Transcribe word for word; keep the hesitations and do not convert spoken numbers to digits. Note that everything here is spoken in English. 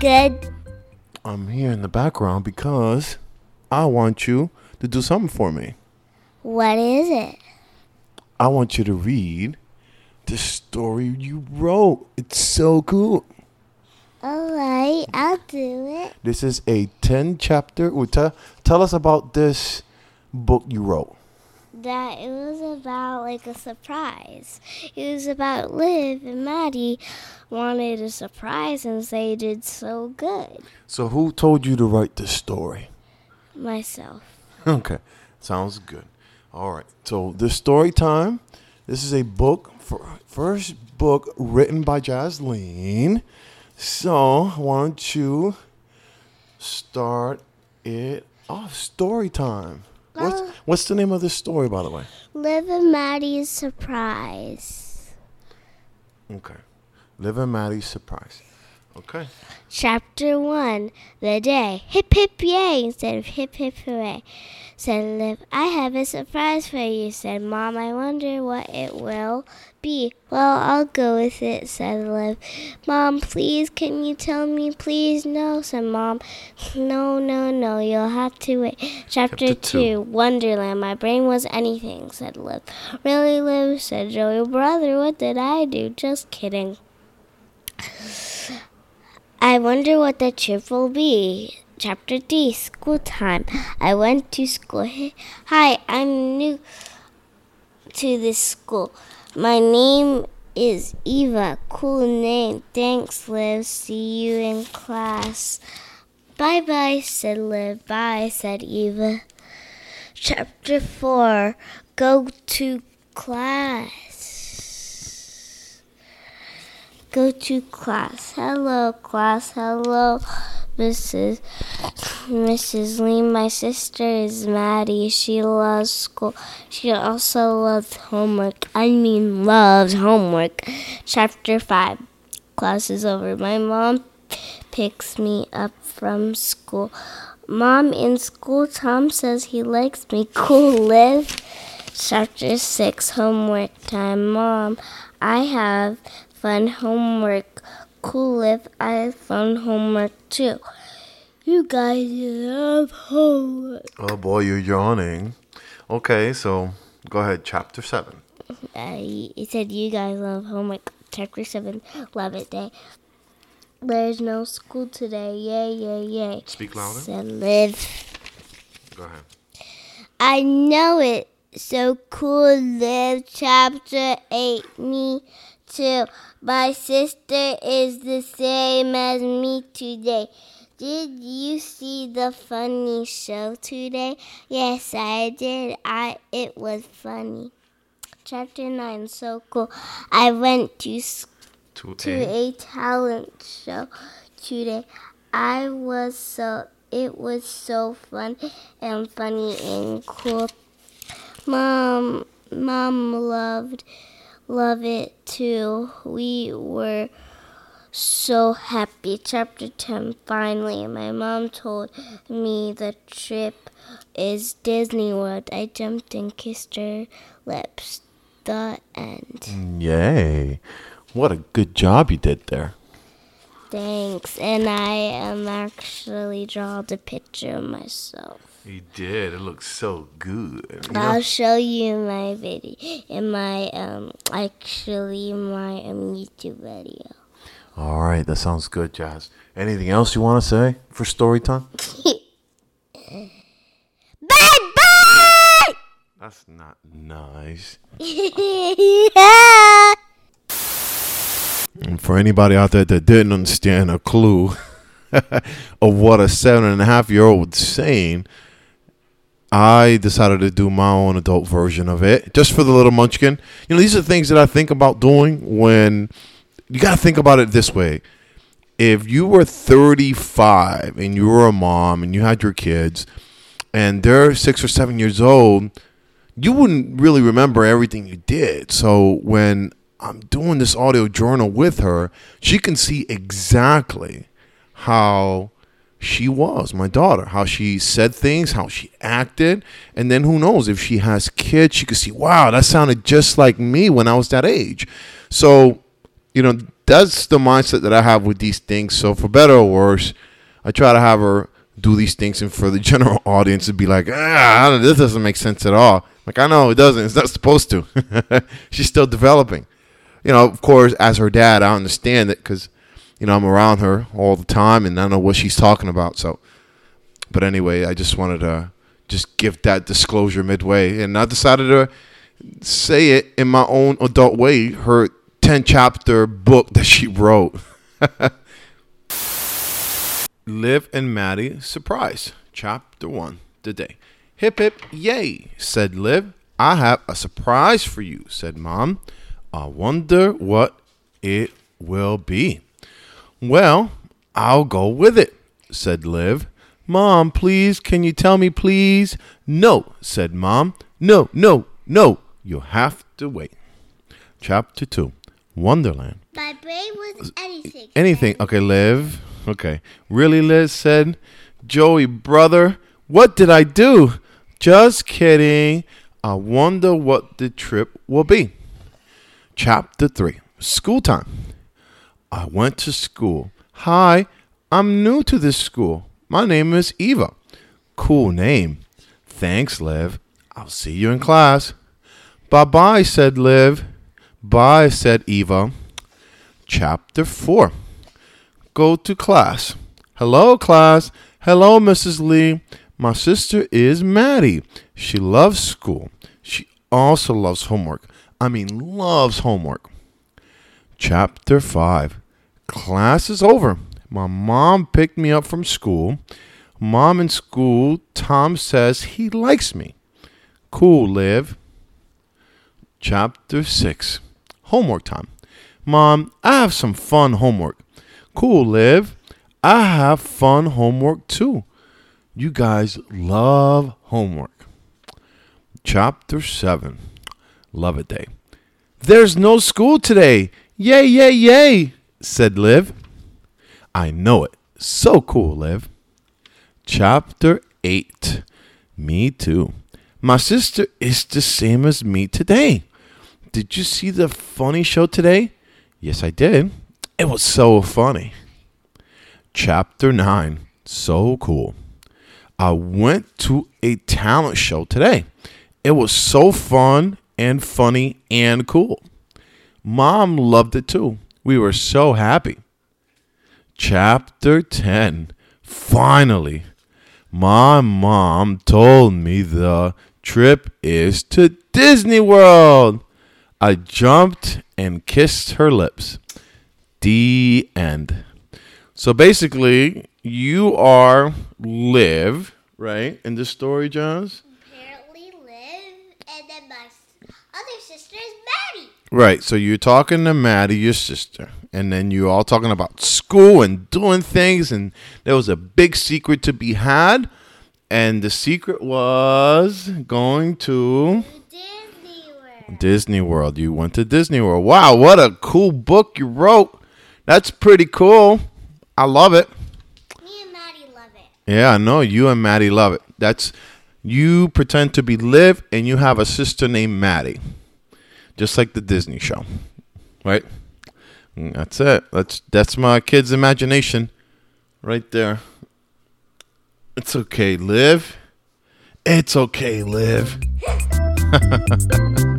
good? I'm here in the background because I want you to do something for me. What is it? I want you to read the story you wrote. It's so cool. All right, I'll do it. This is a ten chapter. Well, tell, tell us about this book you wrote. That it was about like a surprise. It was about Liv and Maddie wanted a surprise since they did so good. So who told you to write this story? Myself. Okay, sounds good. All right, so this story time, this is a book, for, first book written by Jasleen. So why don't you start it off? Story time. What's, Uh, what's the name of this story, by the way? Liv and Maddie's surprise. Okay. Liv and Maddie's surprise. Okay. Chapter one, the day. Hip hip yay instead of hip hip hooray. Said Liv, I have a surprise for you. Said Mom, I wonder what it will be. Well, I'll go with it, said Liv. Mom, please, can you tell me, please? No, said Mom. No, no, no, you'll have to wait. Chapter, Chapter two, two. Wonderland. My brain was anything, said Liv. Really, Liv, said Joey. Brother, what did I do? Just kidding. I wonder what the trip will be. Chapter three, School Time. I went to school. Hi, I'm new to this school. My name is Eva. Cool name. Thanks, Liv. See you in class. Bye-bye, said Liv. Bye, said Eva. Chapter four, Go to Class. Go to class. Hello, class. Hello, Missus Missus Lee. My sister is Maddie. She loves school. She also loves homework. I mean, loves homework. Chapter five. Class is over. My mom picks me up from school. Mom, in school, Tom says he likes me. Cool, Liv. Chapter six. Homework time. Mom, I have fun homework. Cool, Liv. I have fun homework too. You guys love homework. Oh boy, you're yawning. Okay, so go ahead. Chapter seven. Uh, it said you guys love homework. Chapter seven. Love it day. There's no school today. Yay, yay, yay. Speak louder. Said Liv. Go ahead. I know it. So cool, Liv. Chapter eight. Me too. My sister is the same as me today. Did you see the funny show today? Yes, I did. I it was funny. Chapter nine. So cool. I went to s- To, to a. a talent show today. I was so it was so fun and funny and cool. Mom, Mom loved love it too. We were so happy. Chapter ten. Finally, my mom told me the trip is Disney World. I jumped and kissed her lips. The end. Yay. What a good job you did there. Thanks. And I am actually drawing a picture of myself. You did. It looks so good. You know- I'll show you my video, in my um, actually my um, YouTube video. All right, that sounds good, Jazz. Anything else you want to say for story time? Bye bye. That's not nice. Yeah. And for anybody out there that didn't understand a clue of what a seven and a half year old was saying, I decided to do my own adult version of it just for the little munchkin. You know, these are things that I think about doing when you got to think about it this way. If you were thirty-five and you were a mom and you had your kids and they're six or seven years old, you wouldn't really remember everything you did. So when I'm doing this audio journal with her, she can see exactly how she was, my daughter, how she said things, how she acted. And then who knows, if she has kids, she could see, wow, that sounded just like me when I was that age. So, you know, that's the mindset that I have with these things. So for better or worse, I try to have her do these things and for the general audience to be like, ah, this doesn't make sense at all. Like, I know it doesn't. It's not supposed to. She's still developing. You know, of course, as her dad, I understand it because, you know, I'm around her all the time and I know what she's talking about. So, but anyway, I just wanted to just give that disclosure midway. And I decided to say it in my own adult way, her ten-chapter book that she wrote. Liv and Maddie surprise. Chapter one, the day. Hip, hip, yay, said Liv. I have a surprise for you, said Mom. I wonder what it will be. Well, I'll go with it, said Liv. Mom, please, can you tell me, please? No, said Mom. No, no, no. You'll have to wait. Chapter two, Wonderland. My brain was anything. Anything. Okay, Liv. Okay. Really, Liz said. Joey, brother, what did I do? Just kidding. I wonder what the trip will be. Chapter three, School time. I went to school. Hi, I'm new to this school. My name is Eva. Cool name. Thanks, Liv. I'll see you in class. Bye-bye, said Liv. Bye, said Eva. Chapter four. Go to class. Hello, class. Hello, Missus Lee. My sister is Maddie. She loves school. She also loves homework. I mean, loves homework. Chapter five. Class is over. My mom picked me up from school. Mom in school, Tom says he likes me. Cool, Liv. Chapter six. Homework time. Mom, I have some fun homework. Cool, Liv. I have fun homework too. You guys love homework. Chapter seven. Love it day. There's no school today. Yay, yay, yay, said Liv. I know it. So cool, Liv. Chapter eight. Me too. My sister is the same as me today. Did you see the funny show today? Yes, I did. It was so funny. Chapter nine. So cool. I went to a talent show today. It was so fun and funny and cool. Mom loved it too. We were so happy. Chapter ten. Finally, my mom told me the trip is to Disney World. I jumped and kissed her lips. The end. So basically, you are Liv, right, in this story, Jones? Apparently Liv, and then my other sister is Maddie. Right, so you're talking to Maddie, your sister, and then you're all talking about school and doing things, and there was a big secret to be had, and the secret was going to Disney World. Disney World. You went to Disney World. Wow, what a cool book you wrote. That's pretty cool. I love it. Me and Maddie love it. Yeah, I know you and Maddie love it. That's you pretend to be Liv, and you have a sister named Maddie. Just like the Disney show, right? That's it. That's that's my kid's imagination right there. It's okay, Liv. It's okay, Liv.